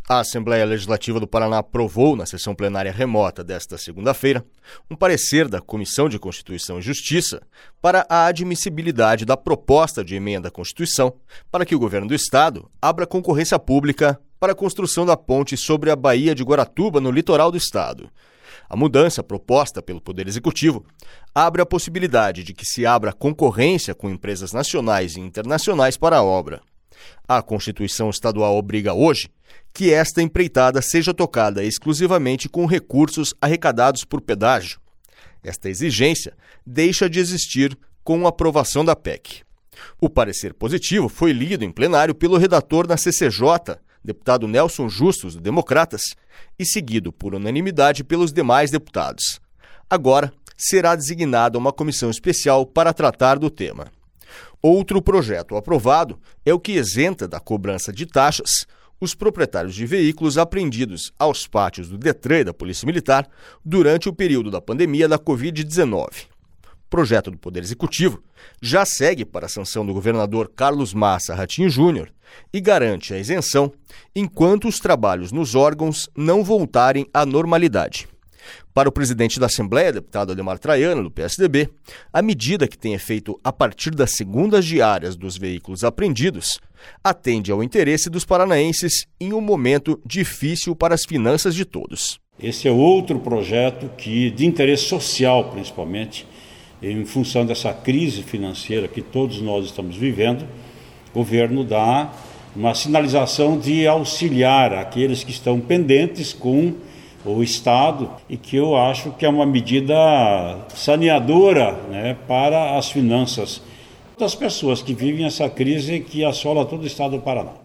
A Assembleia Legislativa do Paraná aprovou, na sessão plenária remota desta segunda-feira, um parecer da Comissão de Constituição e Justiça para a admissibilidade da proposta de emenda à Constituição para que o governo do Estado abra concorrência pública para a construção da ponte sobre a Baía de Guaratuba, no litoral do Estado. A mudança proposta pelo Poder Executivo abre a possibilidade de que se abra concorrência com empresas nacionais e internacionais para a obra. A Constituição Estadual obriga hoje que esta empreitada seja tocada exclusivamente com recursos arrecadados por pedágio. Esta exigência deixa de existir com a aprovação da PEC. O parecer positivo foi lido em plenário pelo redator na CCJ, deputado Nelson Justus, do Democratas, e seguido por unanimidade pelos demais deputados. Agora, será designada uma comissão especial para tratar do tema. Outro projeto aprovado é o que isenta da cobrança de taxas os proprietários de veículos apreendidos aos pátios do Detran e da Polícia Militar durante o período da pandemia da Covid-19. O projeto do Poder Executivo já segue para a sanção do governador Carlos Massa Ratinho Júnior e garante a isenção enquanto os trabalhos nos órgãos não voltarem à normalidade. Para o presidente da Assembleia, deputado Ademar Traiano, do PSDB, a medida, que tem efeito a partir das segundas diárias dos veículos apreendidos, atende ao interesse dos paranaenses em um momento difícil para as finanças de todos. Esse é outro projeto de interesse social, principalmente, em função dessa crise financeira que todos nós estamos vivendo. O governo dá uma sinalização de auxiliar aqueles que estão pendentes com o Estado, e que eu acho que é uma medida saneadora, para as finanças das pessoas que vivem essa crise que assola todo o Estado do Paraná.